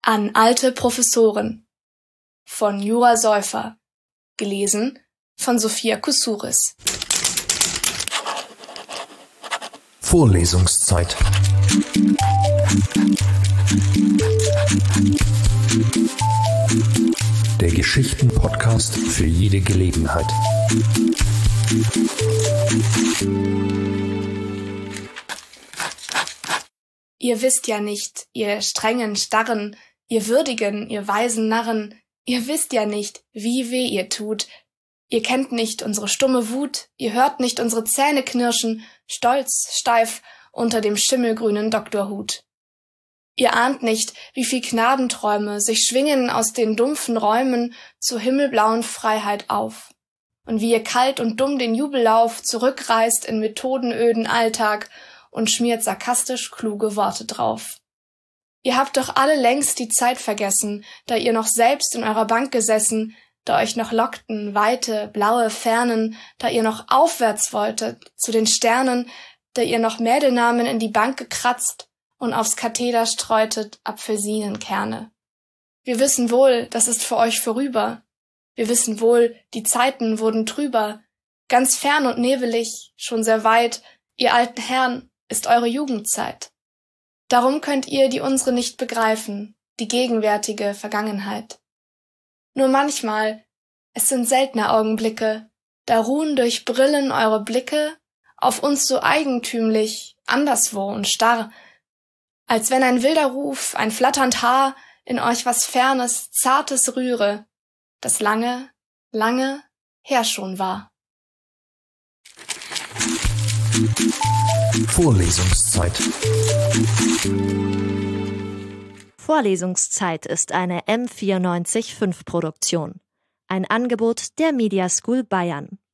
An alte Professoren von Jura Säufer, gelesen von Sophia Kousouris. Vorlesungszeit. Der Geschichten-Podcast für jede Gelegenheit. Ihr wisst ja nicht, ihr strengen Starren, ihr würdigen, ihr weisen Narren, ihr wisst ja nicht, wie weh ihr tut. Ihr kennt nicht unsere stumme Wut, ihr hört nicht unsere Zähne knirschen, stolz, steif, unter dem schimmelgrünen Doktorhut. Ihr ahnt nicht, wie viel Knabenträume sich schwingen aus den dumpfen Räumen zur himmelblauen Freiheit auf. Und wie ihr kalt und dumm den Jubellauf zurückreißt in methodenöden Alltag und schmiert sarkastisch kluge Worte drauf. Ihr habt doch alle längst die Zeit vergessen, da ihr noch selbst in eurer Bank gesessen, da euch noch lockten weite, blaue Fernen, da ihr noch aufwärts wolltet, zu den Sternen, da ihr noch Mädelnamen in die Bank gekratzt und aufs Katheder streutet Apfelsinenkerne. Wir wissen wohl, das ist für euch vorüber. Wir wissen wohl, die Zeiten wurden trüber. Ganz fern und nebelig, schon sehr weit, ihr alten Herren, ist eure Jugendzeit. Darum könnt ihr die unsere nicht begreifen, die gegenwärtige Vergangenheit. Nur manchmal, es sind seltene Augenblicke, da ruhen durch Brillen eure Blicke auf uns so eigentümlich, anderswo und starr, als wenn ein wilder Ruf, ein flatternd Haar in euch was Fernes, Zartes rühre, das lange, lange her schon war. Vorlesungszeit. Vorlesungszeit ist eine M94.5 Produktion. Ein Angebot der Media School Bayern.